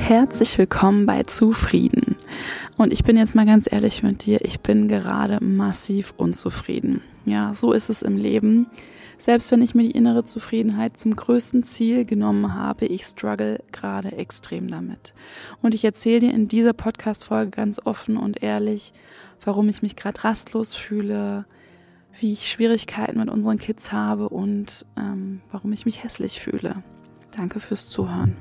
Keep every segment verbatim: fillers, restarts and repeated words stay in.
Herzlich willkommen bei Zufrieden. Und ich bin jetzt mal ganz ehrlich mit dir, ich bin gerade massiv unzufrieden. Ja, so ist es im Leben. Selbst wenn ich mir die innere Zufriedenheit zum größten Ziel genommen habe, ich struggle gerade extrem damit. Und ich erzähle dir in dieser Podcast-Folge ganz offen und ehrlich, warum ich mich gerade rastlos fühle, wie ich Schwierigkeiten mit unseren Kids habe und ähm, warum ich mich hässlich fühle. Danke fürs Zuhören.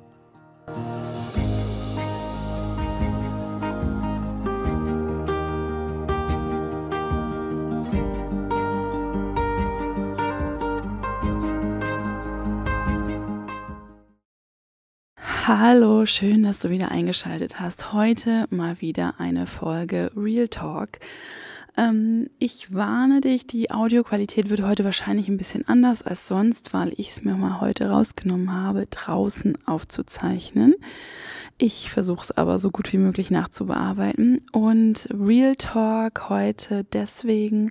Hallo, schön, dass du wieder eingeschaltet hast. Heute mal wieder eine Folge Real Talk. Ähm, ich warne dich, die Audioqualität wird heute wahrscheinlich ein bisschen anders als sonst, weil ich es mir mal heute rausgenommen habe, draußen aufzuzeichnen. Ich versuche es aber so gut wie möglich nachzubearbeiten. Und Real Talk heute deswegen,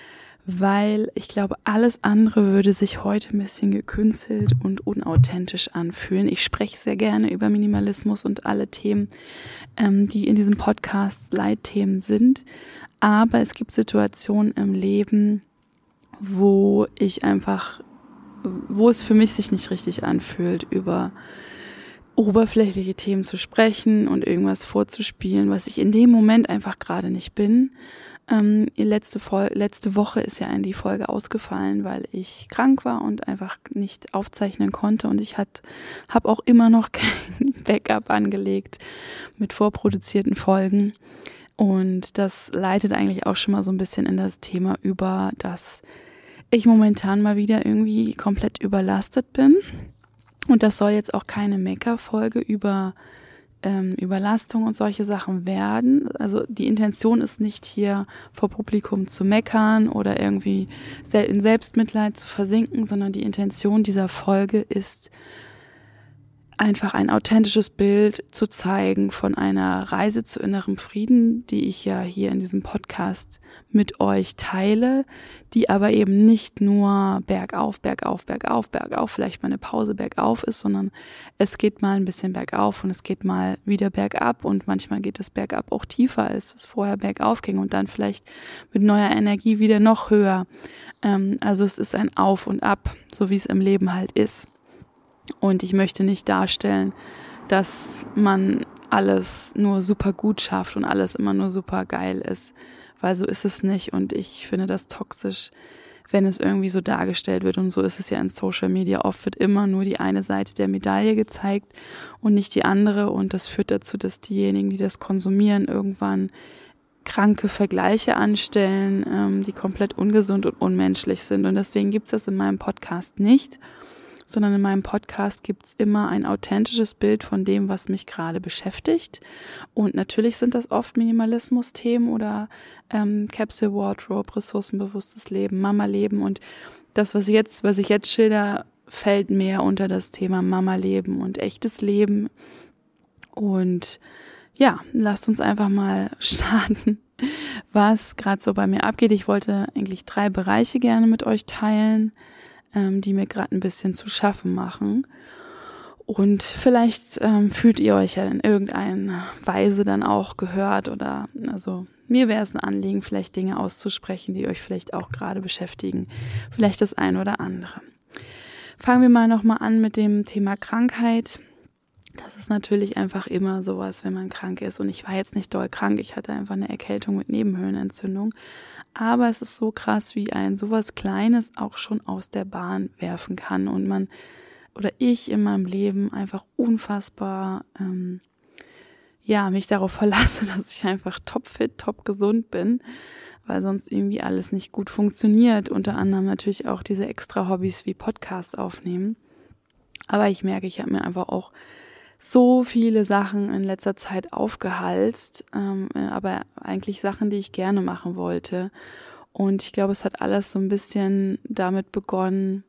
weil ich glaube, alles andere würde sich heute ein bisschen gekünstelt und unauthentisch anfühlen. Ich spreche sehr gerne über Minimalismus und alle Themen, ähm, die in diesem Podcast Leitthemen sind. Aber es gibt Situationen im Leben, wo ich einfach, wo es für mich sich nicht richtig anfühlt, über oberflächliche Themen zu sprechen und irgendwas vorzuspielen, was ich in dem Moment einfach gerade nicht bin. Ähm, letzte, Vol- letzte Woche ist ja die Folge ausgefallen, weil ich krank war und einfach nicht aufzeichnen konnte und ich habe auch immer noch kein Backup angelegt mit vorproduzierten Folgen und das leitet eigentlich auch schon mal so ein bisschen in das Thema über, dass ich momentan mal wieder irgendwie komplett überlastet bin und das soll jetzt auch keine Mecker-Folge über Ähm, Überlastung und solche Sachen werden. Also die Intention ist nicht hier vor Publikum zu meckern oder irgendwie in Selbstmitleid zu versinken, sondern die Intention dieser Folge ist einfach ein authentisches Bild zu zeigen von einer Reise zu innerem Frieden, die ich ja hier in diesem Podcast mit euch teile, die aber eben nicht nur bergauf, bergauf, bergauf, bergauf, vielleicht mal eine Pause bergauf ist, sondern es geht mal ein bisschen bergauf und es geht mal wieder bergab und manchmal geht es bergab auch tiefer, als es vorher bergauf ging und dann vielleicht mit neuer Energie wieder noch höher. Ähm, also es ist ein Auf und Ab, so wie es im Leben halt ist. Und ich möchte nicht darstellen, dass man alles nur super gut schafft und alles immer nur super geil ist, weil so ist es nicht. Und ich finde das toxisch, wenn es irgendwie so dargestellt wird. Und so ist es ja in Social Media. Oft wird immer nur die eine Seite der Medaille gezeigt und nicht die andere. Und das führt dazu, dass diejenigen, die das konsumieren, irgendwann kranke Vergleiche anstellen, ähm, die komplett ungesund und unmenschlich sind. Und deswegen gibt es das in meinem Podcast nicht, sondern in meinem Podcast gibt's immer ein authentisches Bild von dem, was mich gerade beschäftigt. Und natürlich sind das oft Minimalismus-Themen oder ähm, Capsule Wardrobe, ressourcenbewusstes Leben, Mama-Leben. Und das, was, jetzt, was ich jetzt schilder, fällt mehr unter das Thema Mama-Leben und echtes Leben. Und ja, lasst uns einfach mal starten, was gerade so bei mir abgeht. Ich wollte eigentlich drei Bereiche gerne mit euch teilen, die mir gerade ein bisschen zu schaffen machen. Und vielleicht ähm, fühlt ihr euch ja in irgendeiner Weise dann auch gehört oder, also mir wäre es ein Anliegen, vielleicht Dinge auszusprechen, die euch vielleicht auch gerade beschäftigen. Vielleicht das eine oder andere. Fangen wir mal nochmal an mit dem Thema Krankheit. Das ist natürlich einfach immer sowas, wenn man krank ist. Und ich war jetzt nicht doll krank, ich hatte einfach eine Erkältung mit Nebenhöhlenentzündung. Aber es ist so krass, wie ein sowas Kleines auch schon aus der Bahn werfen kann. Und man, oder ich in meinem Leben einfach unfassbar, ähm, ja, mich darauf verlasse, dass ich einfach topfit, top gesund bin, weil sonst irgendwie alles nicht gut funktioniert. Unter anderem natürlich auch diese extra Hobbys wie Podcast aufnehmen. Aber ich merke, ich habe mir einfach auch so viele Sachen in letzter Zeit aufgehalst, ähm, aber eigentlich Sachen, die ich gerne machen wollte. Und ich glaube, es hat alles so ein bisschen damit begonnen,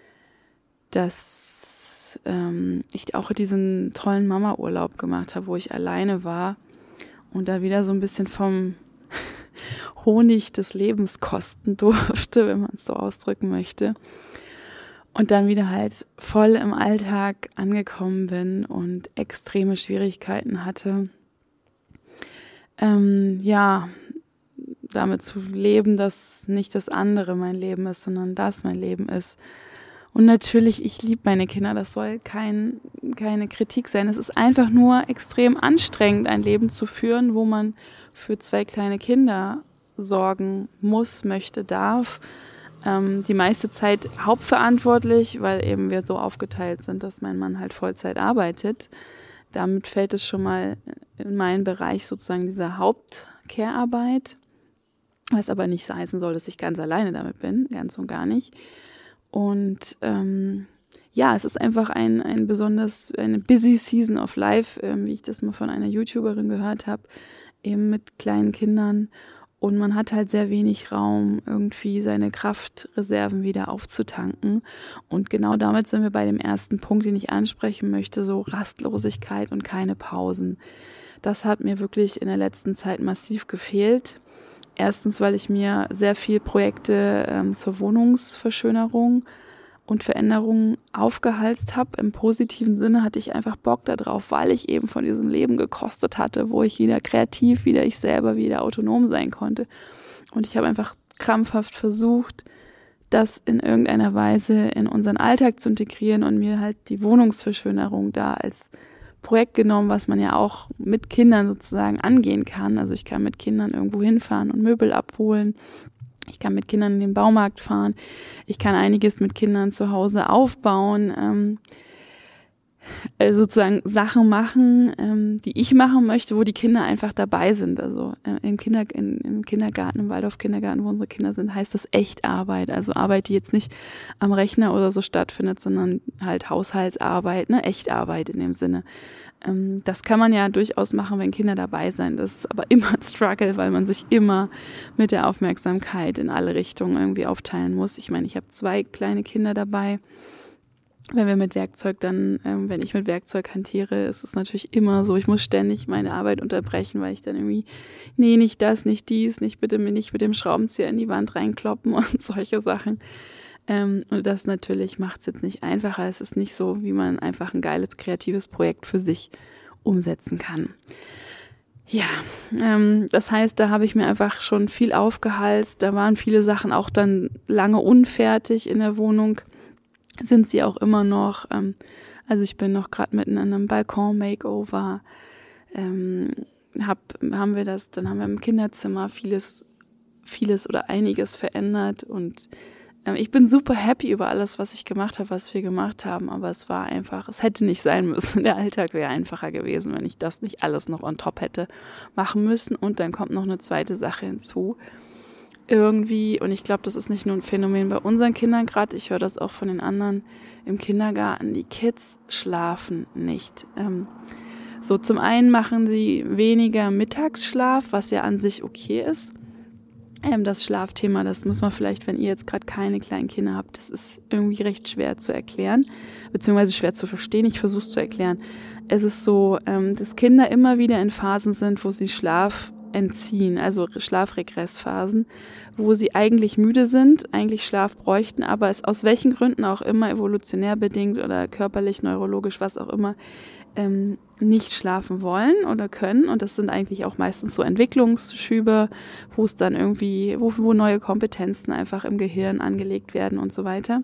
dass ähm, ich auch diesen tollen Mama-Urlaub gemacht habe, wo ich alleine war und da wieder so ein bisschen vom Honig des Lebens kosten durfte, wenn man es so ausdrücken möchte. Und dann wieder halt voll im Alltag angekommen bin und extreme Schwierigkeiten hatte, ähm, ja, damit zu leben, dass nicht das andere mein Leben ist, sondern das mein Leben ist. Und natürlich, ich liebe meine Kinder, das soll kein, keine Kritik sein. Es ist einfach nur extrem anstrengend, ein Leben zu führen, wo man für zwei kleine Kinder sorgen muss, möchte, darf. Ähm, die meiste Zeit hauptverantwortlich, weil eben wir so aufgeteilt sind, dass mein Mann halt Vollzeit arbeitet. Damit fällt es schon mal in meinen Bereich sozusagen dieser Haupt-Care-Arbeit, was aber nicht heißen soll, dass ich ganz alleine damit bin, ganz und gar nicht. Und ähm, ja, es ist einfach ein, ein besonders, eine busy season of life, ähm, wie ich das mal von einer YouTuberin gehört habe, eben mit kleinen Kindern. Und man hat halt sehr wenig Raum, irgendwie seine Kraftreserven wieder aufzutanken. Und genau damit sind wir bei dem ersten Punkt, den ich ansprechen möchte, so Rastlosigkeit und keine Pausen. Das hat mir wirklich in der letzten Zeit massiv gefehlt. Erstens, weil ich mir sehr viel Projekte ähm, zur Wohnungsverschönerung und Veränderung aufgehalst habe. Im positiven Sinne hatte ich einfach Bock darauf, weil ich eben von diesem Leben gekostet hatte, wo ich wieder kreativ, wieder ich selber, wieder autonom sein konnte. Und ich habe einfach krampfhaft versucht, das in irgendeiner Weise in unseren Alltag zu integrieren und mir halt die Wohnungsverschönerung da als Projekt genommen, was man ja auch mit Kindern sozusagen angehen kann. Also ich kann mit Kindern irgendwo hinfahren und Möbel abholen. Ich kann mit Kindern in den Baumarkt fahren. Ich kann einiges mit Kindern zu Hause aufbauen. Ähm, also sozusagen Sachen machen, ähm, die ich machen möchte, wo die Kinder einfach dabei sind. Also äh, im, Kinder, in, im Kindergarten, im Waldorf-Kindergarten, wo unsere Kinder sind, heißt das Echtarbeit. Also Arbeit, die jetzt nicht am Rechner oder so stattfindet, sondern halt Haushaltsarbeit, ne, Echtarbeit in dem Sinne. Ähm, das kann man ja durchaus machen, wenn Kinder dabei sind. Das ist aber immer ein Struggle, weil man sich immer mit der Aufmerksamkeit in alle Richtungen irgendwie aufteilen muss. Ich meine, ich habe zwei kleine Kinder dabei. Wenn wir mit Werkzeug dann, ähm, wenn ich mit Werkzeug hantiere, ist es natürlich immer so, ich muss ständig meine Arbeit unterbrechen, weil ich dann irgendwie, nee, nicht das, nicht dies, nicht bitte mir nicht mit dem Schraubenzieher in die Wand reinkloppen und solche Sachen. Ähm, und das natürlich macht es jetzt nicht einfacher. Es ist nicht so, wie man einfach ein geiles, kreatives Projekt für sich umsetzen kann. Ja, ähm, das heißt, da habe ich mir einfach schon viel aufgehalst. Da waren viele Sachen auch dann lange unfertig in der Wohnung. Sind sie auch immer noch. Ähm, also ich bin noch gerade mitten in einem Balkon-Makeover. Ähm, hab, haben wir das, dann haben wir im Kinderzimmer vieles, vieles oder einiges verändert und ähm, ich bin super happy über alles, was ich gemacht habe, was wir gemacht haben, aber es war einfach, es hätte nicht sein müssen. Der Alltag wäre einfacher gewesen, wenn ich das nicht alles noch on top hätte machen müssen. Und dann kommt noch eine zweite Sache hinzu. Irgendwie, und ich glaube, das ist nicht nur ein Phänomen bei unseren Kindern gerade, ich höre das auch von den anderen im Kindergarten, die Kids schlafen nicht. Ähm, so zum einen machen sie weniger Mittagsschlaf, was ja an sich okay ist. Ähm, das Schlafthema, das muss man vielleicht, wenn ihr jetzt gerade keine kleinen Kinder habt, das ist irgendwie recht schwer zu erklären, beziehungsweise schwer zu verstehen. Ich versuche es zu erklären. Es ist so, ähm, dass Kinder immer wieder in Phasen sind, wo sie Schlaf entziehen, also Schlafregressphasen, wo sie eigentlich müde sind, eigentlich Schlaf bräuchten, aber es aus welchen Gründen auch immer, evolutionär bedingt oder körperlich, neurologisch, was auch immer, ähm, nicht schlafen wollen oder können. Und das sind eigentlich auch meistens so Entwicklungsschübe, wo es dann irgendwie, wo, wo neue Kompetenzen einfach im Gehirn angelegt werden und so weiter.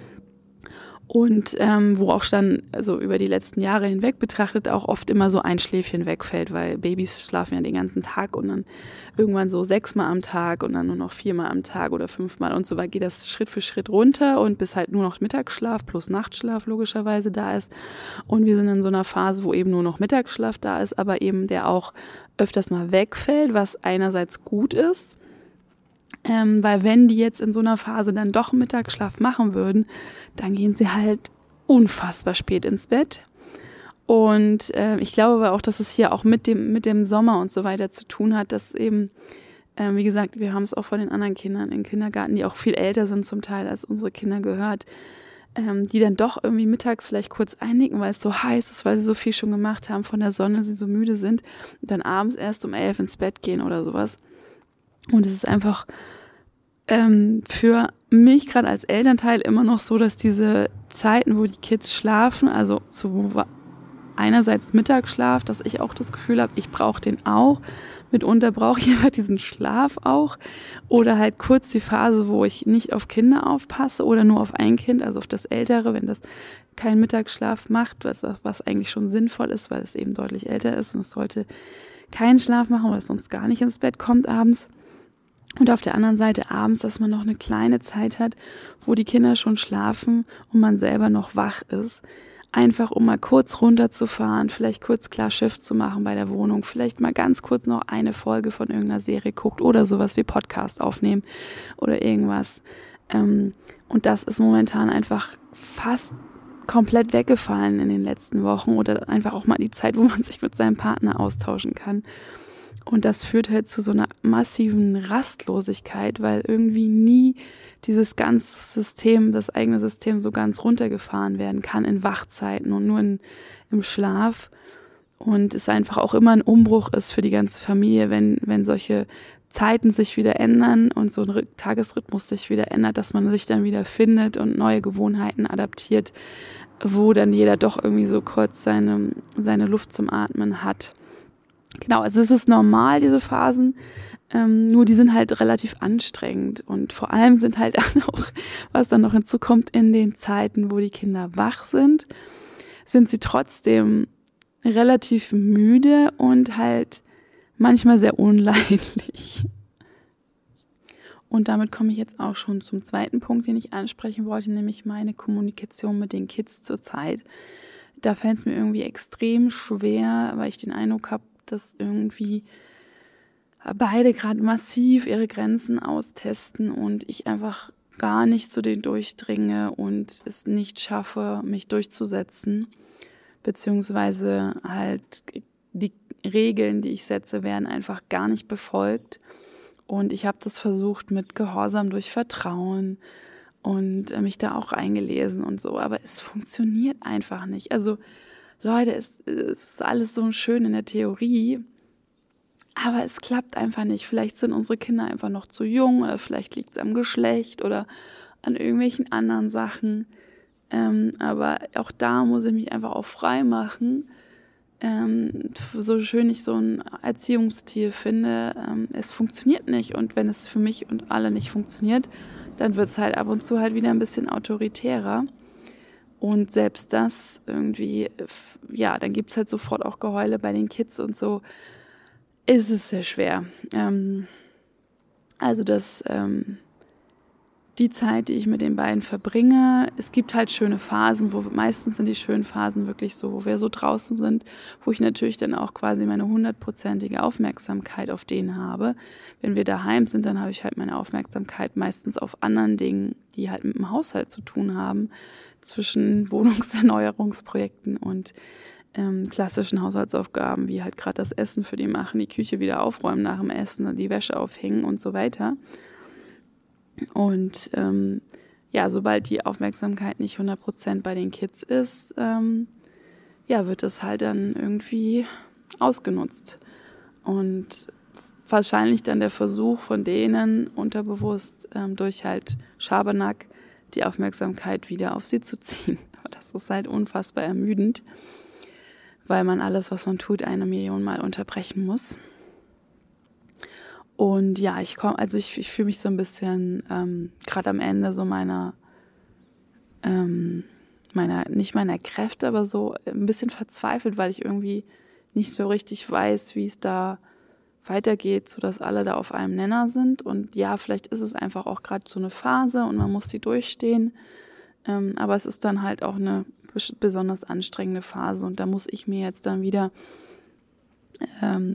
Und ähm, wo auch dann, also über die letzten Jahre hinweg betrachtet, auch oft immer so ein Schläfchen wegfällt, weil Babys schlafen ja den ganzen Tag und dann irgendwann so sechsmal am Tag und dann nur noch viermal am Tag oder fünfmal und so weiter geht das Schritt für Schritt runter und bis halt nur noch Mittagsschlaf plus Nachtschlaf logischerweise da ist. Und wir sind in so einer Phase, wo eben nur noch Mittagsschlaf da ist, aber eben der auch öfters mal wegfällt, was einerseits gut ist. Ähm, weil wenn die jetzt in so einer Phase dann doch Mittagsschlaf machen würden, dann gehen sie halt unfassbar spät ins Bett. Und äh, ich glaube aber auch, dass es hier auch mit dem, mit dem Sommer und so weiter zu tun hat, dass eben, äh, wie gesagt, wir haben es auch von den anderen Kindern im Kindergarten, die auch viel älter sind zum Teil als unsere Kinder gehört, ähm, die dann doch irgendwie mittags vielleicht kurz einnicken, weil es so heiß ist, weil sie so viel schon gemacht haben von der Sonne, sie so müde sind und dann abends erst um elf ins Bett gehen oder sowas. Und es ist einfach ähm, für mich gerade als Elternteil immer noch so, dass diese Zeiten, wo die Kids schlafen, also zu einerseits Mittagsschlaf, dass ich auch das Gefühl habe, ich brauche den auch. Mitunter brauche ich einfach diesen Schlaf auch. Oder halt kurz die Phase, wo ich nicht auf Kinder aufpasse oder nur auf ein Kind, also auf das Ältere, wenn das keinen Mittagsschlaf macht, was, was eigentlich schon sinnvoll ist, weil es eben deutlich älter ist und es sollte keinen Schlaf machen, weil es sonst gar nicht ins Bett kommt abends. Und auf der anderen Seite abends, dass man noch eine kleine Zeit hat, wo die Kinder schon schlafen und man selber noch wach ist. Einfach um mal kurz runterzufahren, vielleicht kurz klar Schiff zu machen bei der Wohnung, vielleicht mal ganz kurz noch eine Folge von irgendeiner Serie guckt oder sowas wie Podcast aufnehmen oder irgendwas. Und das ist momentan einfach fast komplett weggefallen in den letzten Wochen oder einfach auch mal die Zeit, wo man sich mit seinem Partner austauschen kann. Und das führt halt zu so einer massiven Rastlosigkeit, weil irgendwie nie dieses ganze System, das eigene System so ganz runtergefahren werden kann in Wachzeiten und nur in, im Schlaf. Und es einfach auch immer ein Umbruch ist für die ganze Familie, wenn, wenn solche Zeiten sich wieder ändern und so ein Tagesrhythmus sich wieder ändert, dass man sich dann wieder findet und neue Gewohnheiten adaptiert, wo dann jeder doch irgendwie so kurz seine, seine Luft zum Atmen hat. Genau, also es ist normal, diese Phasen, ähm, nur die sind halt relativ anstrengend und vor allem sind halt auch, was dann noch hinzukommt, in den Zeiten, wo die Kinder wach sind, sind sie trotzdem relativ müde und halt manchmal sehr unleidlich. Und damit komme ich jetzt auch schon zum zweiten Punkt, den ich ansprechen wollte, nämlich meine Kommunikation mit den Kids zurzeit. Da fällt es mir irgendwie extrem schwer, weil ich den Eindruck habe, dass irgendwie beide gerade massiv ihre Grenzen austesten und ich einfach gar nicht zu denen durchdringe und es nicht schaffe, mich durchzusetzen, beziehungsweise halt die Regeln, die ich setze, werden einfach gar nicht befolgt. Und ich habe das versucht mit Gehorsam durch Vertrauen und mich da auch eingelesen und so, aber es funktioniert einfach nicht. Also Leute, es, es ist alles so schön in der Theorie, aber es klappt einfach nicht. Vielleicht sind unsere Kinder einfach noch zu jung oder vielleicht liegt es am Geschlecht oder an irgendwelchen anderen Sachen. Ähm, aber auch da muss ich mich einfach auch frei machen. Ähm, so schön ich so ein Erziehungsstil finde, ähm, es funktioniert nicht. Und wenn es für mich und alle nicht funktioniert, dann wird es halt ab und zu halt wieder ein bisschen autoritärer. Und selbst das irgendwie, ja, dann gibt es halt sofort auch Geheule bei den Kids und so, ist es sehr schwer. Ähm, also das, ähm, die Zeit, die ich mit den beiden verbringe, es gibt halt schöne Phasen, wo meistens sind die schönen Phasen wirklich so, wo wir so draußen sind, wo ich natürlich dann auch quasi meine hundertprozentige Aufmerksamkeit auf denen habe. Wenn wir daheim sind, dann habe ich halt meine Aufmerksamkeit meistens auf anderen Dingen, die halt mit dem Haushalt zu tun haben, zwischen Wohnungserneuerungsprojekten und ähm, klassischen Haushaltsaufgaben, wie halt gerade das Essen für die machen, die Küche wieder aufräumen nach dem Essen, die Wäsche aufhängen und so weiter. Und ähm, ja, sobald die Aufmerksamkeit nicht hundert Prozent bei den Kids ist, ähm, ja, wird es halt dann irgendwie ausgenutzt. Und wahrscheinlich dann der Versuch von denen unterbewusst ähm, durch halt Schabernack die Aufmerksamkeit wieder auf sie zu ziehen. Das ist halt unfassbar ermüdend, weil man alles, was man tut, eine Million Mal unterbrechen muss. Und ja, ich komme, also ich, ich fühle mich so ein bisschen ähm, gerade am Ende so meiner, ähm, meiner, nicht meiner Kräfte, aber so ein bisschen verzweifelt, weil ich irgendwie nicht so richtig weiß, wie es da weitergeht, sodass alle da auf einem Nenner sind. Und ja, vielleicht ist es einfach auch gerade so eine Phase und man muss die durchstehen. Ähm, aber es ist dann halt auch eine besonders anstrengende Phase und da muss ich mir jetzt dann wieder ähm,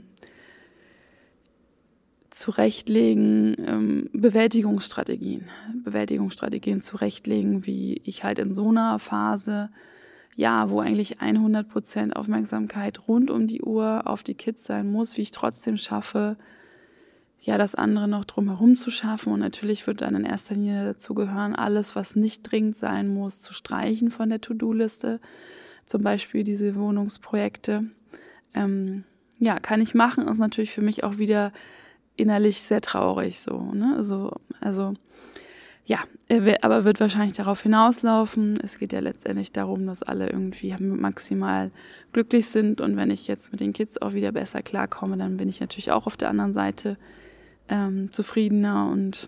zurechtlegen, ähm, Bewältigungsstrategien, Bewältigungsstrategien zurechtlegen, wie ich halt in so einer Phase, ja, wo eigentlich hundert Prozent Aufmerksamkeit rund um die Uhr auf die Kids sein muss, wie ich trotzdem schaffe, ja, das andere noch drumherum zu schaffen. Und natürlich wird dann in erster Linie dazu gehören, alles, was nicht dringend sein muss, zu streichen von der To-Do-Liste. Zum Beispiel diese Wohnungsprojekte. Ähm, ja, kann ich machen, ist natürlich für mich auch wieder innerlich sehr traurig so, ne? Also, also ja, aber wird wahrscheinlich darauf hinauslaufen. Es geht ja letztendlich darum, dass alle irgendwie maximal glücklich sind. Und wenn ich jetzt mit den Kids auch wieder besser klarkomme, dann bin ich natürlich auch auf der anderen Seite ähm, zufriedener und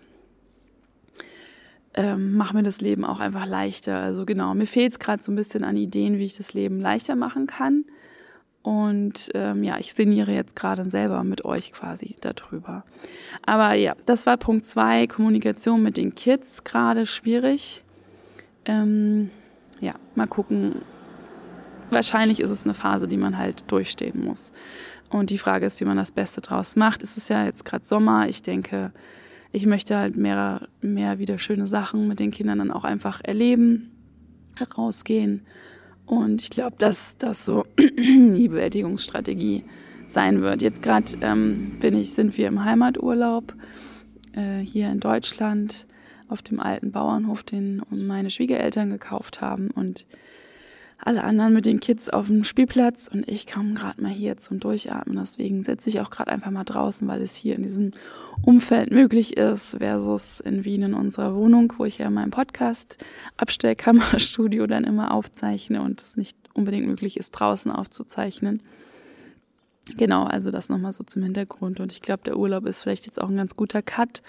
ähm, mache mir das Leben auch einfach leichter. Also genau, mir fehlt es gerade so ein bisschen an Ideen, wie ich das Leben leichter machen kann. Und ähm, ja, ich sinniere jetzt gerade selber mit euch quasi darüber. Aber ja, das war Punkt zwei, Kommunikation mit den Kids, gerade schwierig. Ähm, ja, mal gucken. Wahrscheinlich ist es eine Phase, die man halt durchstehen muss. Und die Frage ist, wie man das Beste draus macht. Es ist ja jetzt gerade Sommer. Ich denke, ich möchte halt mehr, mehr wieder schöne Sachen mit den Kindern dann auch einfach erleben, herausgehen. Und ich glaube, dass das so die Bewältigungsstrategie sein wird. Jetzt gerade ähm, bin ich, sind wir im Heimaturlaub äh, hier in Deutschland auf dem alten Bauernhof, den meine Schwiegereltern gekauft haben und alle anderen mit den Kids auf dem Spielplatz und ich komme gerade mal hier zum Durchatmen. Deswegen sitze ich auch gerade einfach mal draußen, weil es hier in diesem Umfeld möglich ist versus in Wien in unserer Wohnung, wo ich ja meinen Podcast Abstellkammerstudio dann immer aufzeichne und es nicht unbedingt möglich ist, draußen aufzuzeichnen. Genau, also das nochmal so zum Hintergrund und ich glaube, der Urlaub ist vielleicht jetzt auch ein ganz guter Cut,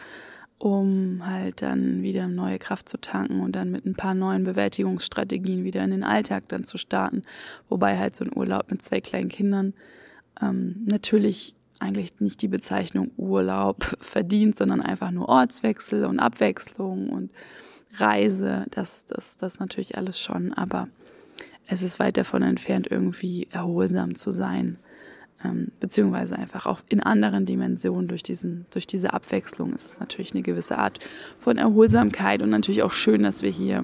um halt dann wieder neue Kraft zu tanken und dann mit ein paar neuen Bewältigungsstrategien wieder in den Alltag dann zu starten. Wobei halt so ein Urlaub mit zwei kleinen Kindern ähm, natürlich eigentlich nicht die Bezeichnung Urlaub verdient, sondern einfach nur Ortswechsel und Abwechslung und Reise. Das, das, das natürlich alles schon, aber es ist weit davon entfernt, irgendwie erholsam zu sein. Ähm, beziehungsweise einfach auch in anderen Dimensionen durch diesen, durch diese Abwechslung ist es natürlich eine gewisse Art von Erholsamkeit und natürlich auch schön, dass wir hier,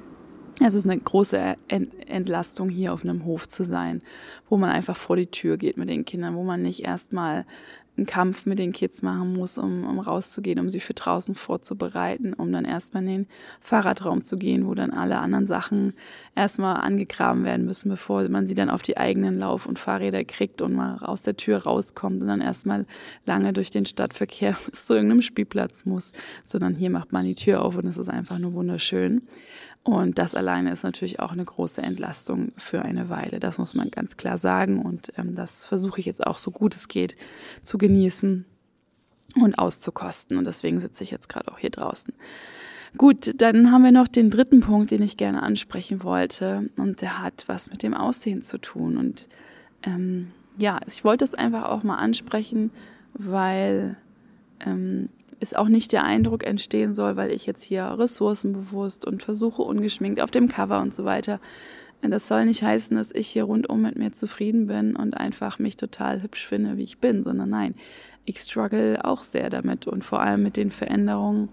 es ist eine große Entlastung hier auf einem Hof zu sein, wo man einfach vor die Tür geht mit den Kindern, wo man nicht erstmal einen Kampf mit den Kids machen muss, um, um rauszugehen, um sie für draußen vorzubereiten, um dann erstmal in den Fahrradraum zu gehen, wo dann alle anderen Sachen erstmal angegraben werden müssen, bevor man sie dann auf die eigenen Lauf- und Fahrräder kriegt und mal aus der Tür rauskommt und dann erstmal lange durch den Stadtverkehr bis zu irgendeinem Spielplatz muss, sondern hier macht man die Tür auf und es ist einfach nur wunderschön. Und das alleine ist natürlich auch eine große Entlastung für eine Weile. Das muss man ganz klar sagen. Und ähm, das versuche ich jetzt auch so gut es geht zu genießen und auszukosten. Und deswegen sitze ich jetzt gerade auch hier draußen. Gut, dann haben wir noch den dritten Punkt, den ich gerne ansprechen wollte. Und der hat was mit dem Aussehen zu tun. Und ähm, ja, ich wollte es einfach auch mal ansprechen, weil ähm, es auch nicht der Eindruck entstehen soll, weil ich jetzt hier ressourcenbewusst und versuche ungeschminkt auf dem Cover und so weiter. Das soll nicht heißen, dass ich hier rundum mit mir zufrieden bin und einfach mich total hübsch finde, wie ich bin, sondern nein, ich struggle auch sehr damit und vor allem mit den Veränderungen,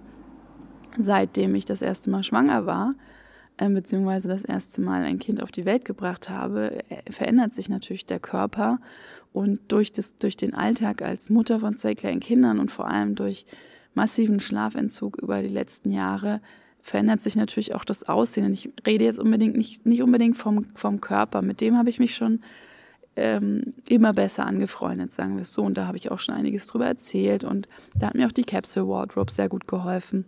seitdem ich das erste Mal schwanger war, äh, beziehungsweise das erste Mal ein Kind auf die Welt gebracht habe, äh, verändert sich natürlich der Körper und durch, das, durch den Alltag als Mutter von zwei kleinen Kindern und vor allem durch massiven Schlafentzug über die letzten Jahre verändert sich natürlich auch das Aussehen. Und ich rede jetzt unbedingt nicht, nicht unbedingt vom, vom Körper. Mit dem habe ich mich schon ähm, immer besser angefreundet, sagen wir es so. Und da habe ich auch schon einiges drüber erzählt. Und da hat mir auch die Capsule Wardrobe sehr gut geholfen.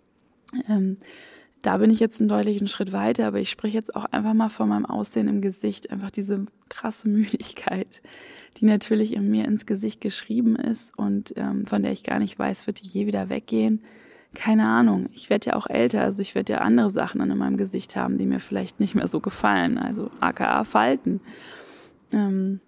Ähm, da bin ich jetzt einen deutlichen Schritt weiter, aber ich spreche jetzt auch einfach mal von meinem Aussehen im Gesicht. Einfach diese krasse Müdigkeit, die natürlich in mir ins Gesicht geschrieben ist und ähm, von der ich gar nicht weiß, wird die je wieder weggehen. Keine Ahnung. Ich werde ja auch älter, also ich werde ja andere Sachen dann in meinem Gesicht haben, die mir vielleicht nicht mehr so gefallen. Also aka Falten. Ähm,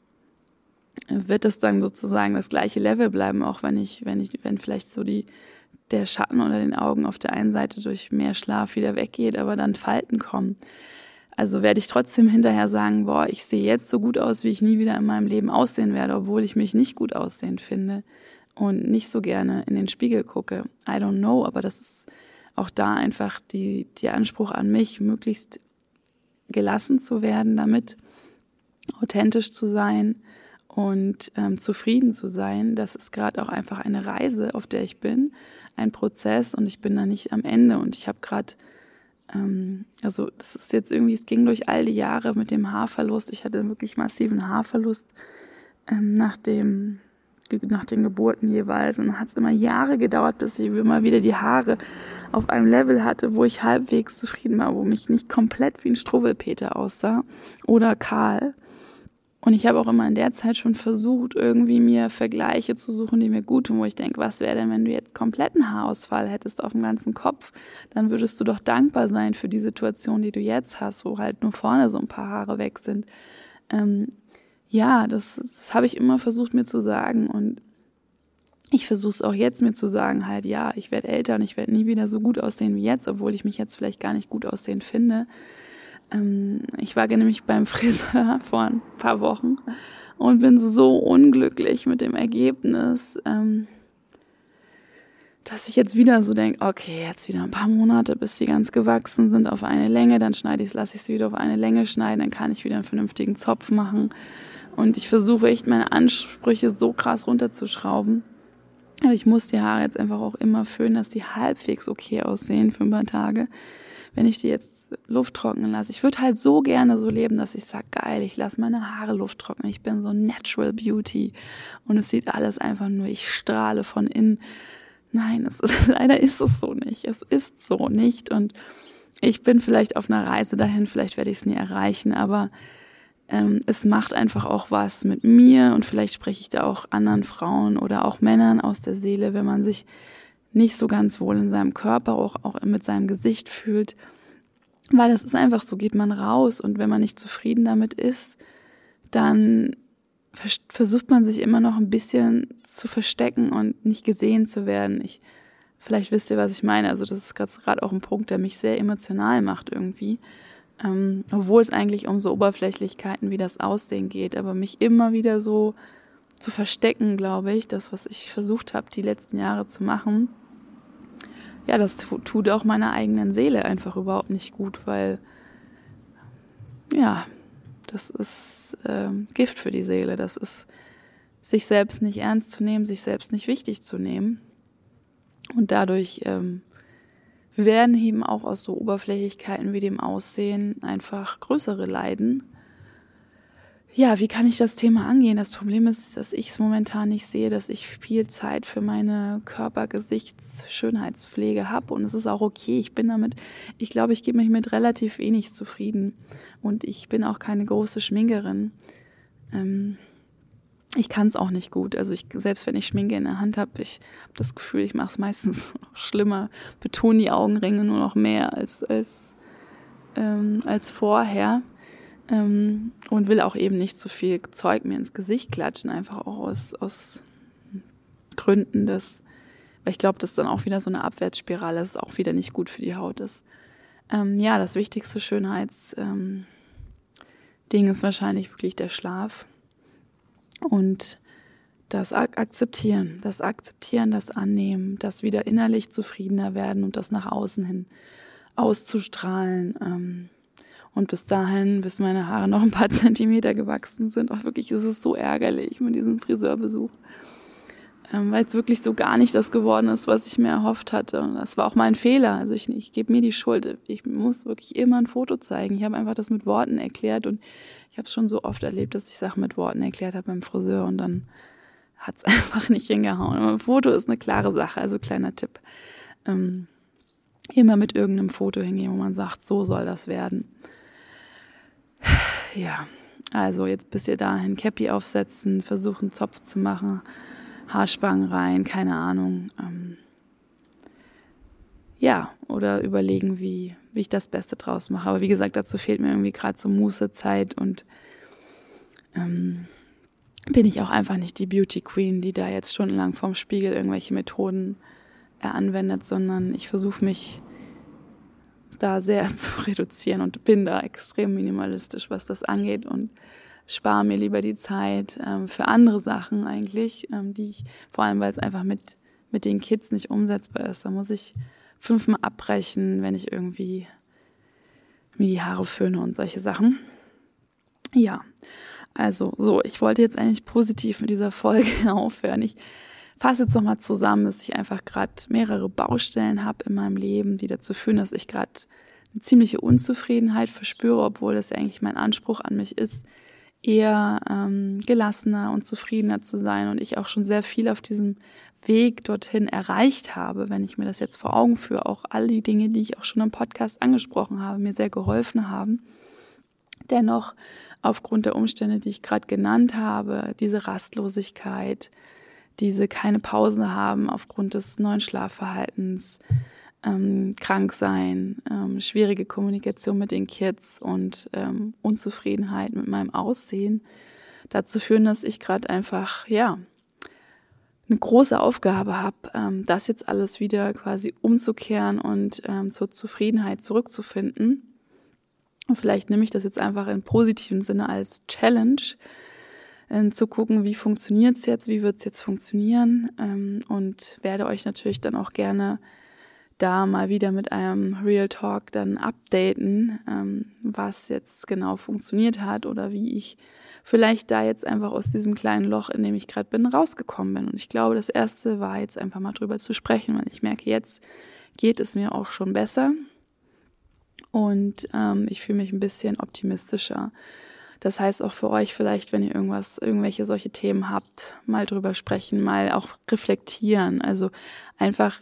wird das dann sozusagen das gleiche Level bleiben, auch wenn ich, wenn ich, wenn vielleicht so die der Schatten unter den Augen auf der einen Seite durch mehr Schlaf wieder weggeht, aber dann Falten kommen. Also werde ich trotzdem hinterher sagen, boah, ich sehe jetzt so gut aus, wie ich nie wieder in meinem Leben aussehen werde, obwohl ich mich nicht gut aussehen finde und nicht so gerne in den Spiegel gucke. I don't know, aber das ist auch da einfach die, der Anspruch an mich, möglichst gelassen zu werden, damit authentisch zu sein und ähm, zufrieden zu sein. Das ist gerade auch einfach eine Reise, auf der ich bin, ein Prozess und ich bin da nicht am Ende und ich habe gerade, ähm, also das ist jetzt irgendwie, es ging durch all die Jahre mit dem Haarverlust, ich hatte wirklich massiven Haarverlust ähm, nach dem nach den Geburten jeweils. Und dann hat es immer Jahre gedauert, bis ich immer wieder die Haare auf einem Level hatte, wo ich halbwegs zufrieden war, wo mich nicht komplett wie ein Struwwelpeter aussah oder kahl. Und ich habe auch immer in der Zeit schon versucht, irgendwie mir Vergleiche zu suchen, die mir gut tun, wo ich denke, was wäre denn, wenn du jetzt kompletten Haarausfall hättest auf dem ganzen Kopf? Dann würdest du doch dankbar sein für die Situation, die du jetzt hast, wo halt nur vorne so ein paar Haare weg sind. Ähm, ja, das, das habe ich immer versucht mir zu sagen und ich versuche es auch jetzt mir zu sagen, halt ja, ich werde älter und ich werde nie wieder so gut aussehen wie jetzt, obwohl ich mich jetzt vielleicht gar nicht gut aussehen finde. Ähm, ich war nämlich beim Friseur vor ein paar Wochen und bin so unglücklich mit dem Ergebnis, ähm, dass ich jetzt wieder so denke, okay, jetzt wieder ein paar Monate, bis die ganz gewachsen sind auf eine Länge, dann schneide ich, lasse ich sie wieder auf eine Länge schneiden, dann kann ich wieder einen vernünftigen Zopf machen. Und ich versuche echt meine Ansprüche so krass runterzuschrauben. Aber ich muss die Haare jetzt einfach auch immer föhnen, dass die halbwegs okay aussehen für ein paar Tage. Wenn ich die jetzt Luft trocknen lasse. Ich würde halt so gerne so leben, dass ich sage, geil, ich lasse meine Haare Luft trocknen. Ich bin so Natural Beauty. Und es sieht alles einfach nur, ich strahle von innen. Nein, es ist, leider ist es so nicht. Es ist so nicht. Und ich bin vielleicht auf einer Reise dahin, vielleicht werde ich es nie erreichen, aber ähm, es macht einfach auch was mit mir und vielleicht spreche ich da auch anderen Frauen oder auch Männern aus der Seele, wenn man sich nicht so ganz wohl in seinem Körper, auch, auch mit seinem Gesicht fühlt. Weil das ist einfach so, geht man raus und wenn man nicht zufrieden damit ist, dann versucht man sich immer noch ein bisschen zu verstecken und nicht gesehen zu werden. Ich, vielleicht wisst ihr, was ich meine. Also das ist gerade auch ein Punkt, der mich sehr emotional macht irgendwie. Ähm, obwohl es eigentlich um so Oberflächlichkeiten wie das Aussehen geht, aber mich immer wieder so zu verstecken, glaube ich, das, was ich versucht habe, die letzten Jahre zu machen, ja, das tut auch meiner eigenen Seele einfach überhaupt nicht gut, weil, ja, das ist äh, Gift für die Seele. Das ist, sich selbst nicht ernst zu nehmen, sich selbst nicht wichtig zu nehmen. Und dadurch ähm, werden eben auch aus so Oberflächlichkeiten wie dem Aussehen einfach größere Leiden. Ja, wie kann ich das Thema angehen? Das Problem ist, dass ich es momentan nicht sehe, dass ich viel Zeit für meine Körper-, Gesichts-, Schönheitspflege habe und es ist auch okay. Ich bin damit, ich glaube, ich gebe mich mit relativ wenig zufrieden und ich bin auch keine große Schminkerin. Ähm, ich kann es auch nicht gut. Also ich, selbst wenn ich Schminke in der Hand habe, ich habe das Gefühl, ich mache es meistens noch schlimmer, betone die Augenringe nur noch mehr als, als, ähm, als vorher. Ähm, und will auch eben nicht so viel Zeug mir ins Gesicht klatschen, einfach auch aus, aus Gründen, dass, weil ich glaube, das ist dann auch wieder so eine Abwärtsspirale, das ist auch wieder nicht gut für die Haut ist. Ähm, ja, das wichtigste Schönheitsding ähm, ist wahrscheinlich wirklich der Schlaf und das Ak- Akzeptieren, das Akzeptieren, das Annehmen, das wieder innerlich zufriedener werden und das nach außen hin auszustrahlen, ähm, und bis dahin, bis meine Haare noch ein paar Zentimeter gewachsen sind, auch wirklich ist es so ärgerlich mit diesem Friseurbesuch, ähm, weil es wirklich so gar nicht das geworden ist, was ich mir erhofft hatte. Und das war auch mein Fehler. Also ich, ich gebe mir die Schuld. Ich muss wirklich immer ein Foto zeigen. Ich habe einfach das mit Worten erklärt und ich habe es schon so oft erlebt, dass ich Sachen mit Worten erklärt habe beim Friseur und dann hat es einfach nicht hingehauen. Aber ein Foto ist eine klare Sache, also kleiner Tipp. Ähm, immer mit irgendeinem Foto hingehen, wo man sagt, so soll das werden. Ja, also jetzt bis ihr dahin Cappy aufsetzen, versuchen Zopf zu machen, Haarspangen rein, keine Ahnung. Ähm, ja, oder überlegen, wie, wie ich das Beste draus mache. Aber wie gesagt, dazu fehlt mir irgendwie gerade so Muße, Zeit und ähm, bin ich auch einfach nicht die Beauty Queen, die da jetzt stundenlang vorm Spiegel irgendwelche Methoden äh, anwendet, sondern ich versuche mich da sehr zu reduzieren und bin da extrem minimalistisch, was das angeht und spare mir lieber die Zeit ähm, für andere Sachen eigentlich, ähm, die ich, vor allem weil es einfach mit, mit den Kids nicht umsetzbar ist. Da muss ich fünfmal abbrechen, wenn ich irgendwie mir die Haare föhne und solche Sachen. Ja, also so, ich wollte jetzt eigentlich positiv mit dieser Folge aufhören. Ich fasse jetzt nochmal zusammen, dass ich einfach gerade mehrere Baustellen habe in meinem Leben, die dazu führen, dass ich gerade eine ziemliche Unzufriedenheit verspüre, obwohl das ja eigentlich mein Anspruch an mich ist, eher ähm, gelassener und zufriedener zu sein und ich auch schon sehr viel auf diesem Weg dorthin erreicht habe, wenn ich mir das jetzt vor Augen führe, auch all die Dinge, die ich auch schon im Podcast angesprochen habe, mir sehr geholfen haben. Dennoch, aufgrund der Umstände, die ich gerade genannt habe, diese Rastlosigkeit, diese keine Pause haben aufgrund des neuen Schlafverhaltens, ähm, Kranksein, ähm, schwierige Kommunikation mit den Kids und ähm, Unzufriedenheit mit meinem Aussehen dazu führen, dass ich gerade einfach, ja, eine große Aufgabe habe, ähm, das jetzt alles wieder quasi umzukehren und ähm, zur Zufriedenheit zurückzufinden. Und vielleicht nehme ich das jetzt einfach im positiven Sinne als Challenge, ähm, zu gucken, wie funktioniert es jetzt, wie wird es jetzt funktionieren, ähm, und werde euch natürlich dann auch gerne da mal wieder mit einem Real Talk dann updaten, ähm, was jetzt genau funktioniert hat oder wie ich vielleicht da jetzt einfach aus diesem kleinen Loch, in dem ich gerade bin, rausgekommen bin. Und ich glaube, das Erste war jetzt einfach mal drüber zu sprechen, weil ich merke, jetzt geht es mir auch schon besser und ähm, ich fühle mich ein bisschen optimistischer. Das heißt auch für euch vielleicht, wenn ihr irgendwas, irgendwelche solche Themen habt, mal drüber sprechen, mal auch reflektieren. Also einfach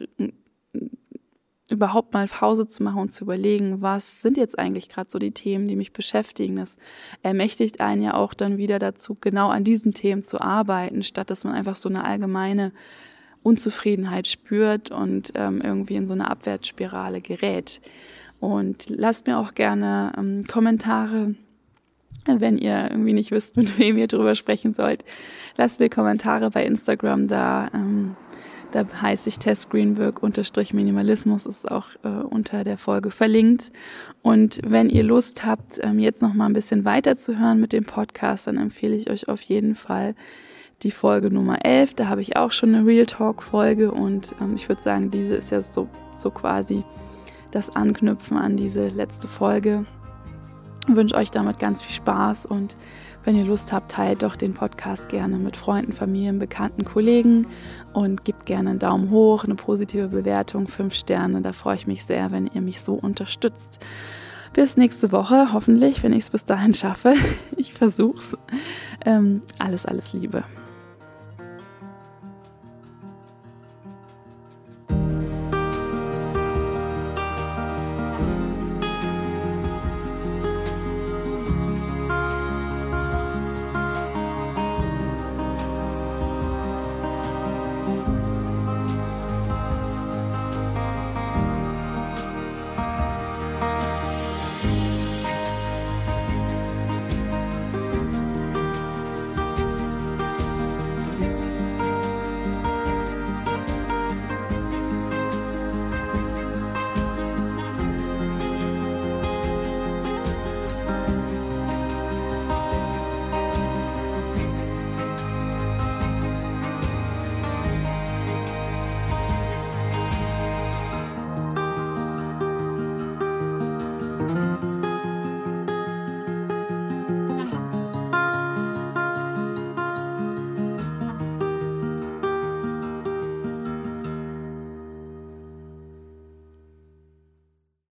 überhaupt mal Pause zu machen und zu überlegen, was sind jetzt eigentlich gerade so die Themen, die mich beschäftigen. Das ermächtigt einen ja auch dann wieder dazu, genau an diesen Themen zu arbeiten, statt dass man einfach so eine allgemeine Unzufriedenheit spürt und ähm, irgendwie in so eine Abwärtsspirale gerät. Und lasst mir auch gerne ähm, Kommentare, wenn ihr irgendwie nicht wisst, mit wem ihr drüber sprechen sollt. Lasst mir Kommentare bei Instagram da. Ähm, Da heiße ich Tess Greenberg unterstrich Minimalismus, ist auch äh, unter der Folge verlinkt. Und wenn ihr Lust habt, ähm, jetzt noch mal ein bisschen weiter zu hören mit dem Podcast, dann empfehle ich euch auf jeden Fall die Folge Nummer elf. Da habe ich auch schon eine Real Talk Folge und ähm, ich würde sagen, diese ist ja so, so quasi das Anknüpfen an diese letzte Folge. Ich wünsche euch damit ganz viel Spaß und wenn ihr Lust habt, teilt doch den Podcast gerne mit Freunden, Familien, Bekannten, Kollegen und gebt gerne einen Daumen hoch, eine positive Bewertung, fünf Sterne. Da freue ich mich sehr, wenn ihr mich so unterstützt. Bis nächste Woche, hoffentlich, wenn ich es bis dahin schaffe. Ich versuch's. Ähm, alles, alles Liebe.